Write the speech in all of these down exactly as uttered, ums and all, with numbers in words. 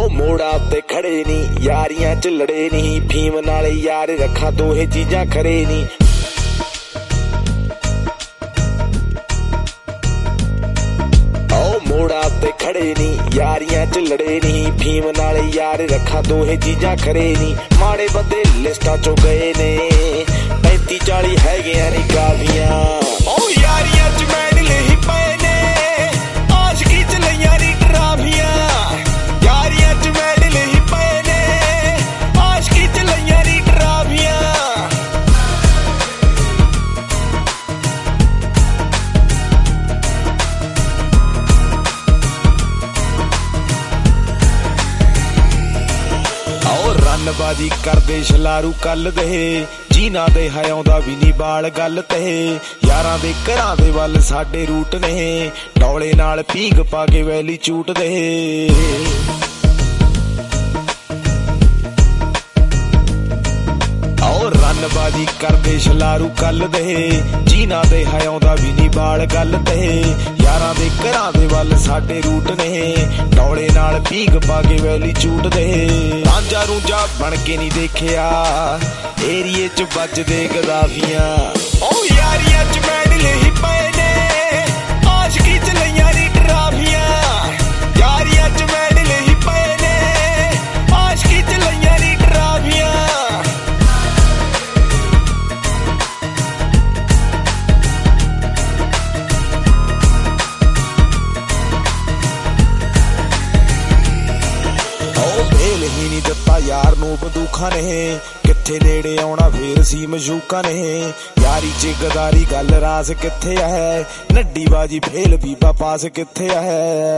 ओ मोड़ा ते खड़े नी यारियां च लड़े नी फीम नाले यार रखा दोहे चीजां खरे नी ओ मोड़ा ते खड़े नी यारियां च लड़े नी फीम नाले यार रखा दोहे चीजां खरे नी माड़े बंदे लिस्टां चों गए ने पैंती चाली हैगे नी काफियां ओ यारियां च मैडल ही पए ने आशकी च लईयां नी ट्राफियां यारियां च मैडल ही पए ने आशकी च लईयां नी ट्राफियां रनबाजी करदे छलारू कल दे जीना दे है आउंदा भी नी बाल गल ते यारां दे घरां दे वल साडे रूट ने डौले नाल पींग पा के वैली चूट दे और रनबाजी करदे छलारू कल दे जीना दे है आउंदा भी नी बाल गल ते यारां दे घरां दे वल साडे रूट ने डौले नाल पींग पा के वैली चूट दे रांझा रूंझा बन के नी देखिया एरिए च बजदे गदाफियां ओ यारियां च मैडल ही पए ने आशकी च लईयां नी ट्राफियां यारियां च मैडल ही पए ने आशकी च लईयां नी ट्राफियां ही नी दिता यार नू बंदूखां ने किथे नेड़े आउणा फेर सी मशूकां ने यारी च गदारी गल रास किथे है नड्डी बाजी फेल बीबा पास किथे है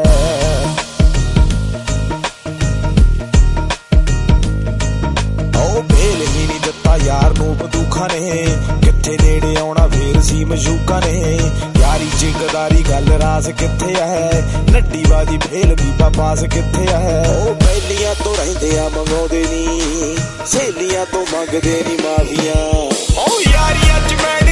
ओ फेल ही नी दिता यार नू बंदूखां ने किथे नेड़े आउणा फेर सी मशूकां ने यारी च गदारी गल रास किथे है नड्डी बाजी फेल बीबा पास किथे है ओ बैलियां तो रहिंदे आ मंगाउंदे नी सहेलियां तो मंगदे नी माफियां ओ यारियां च मैं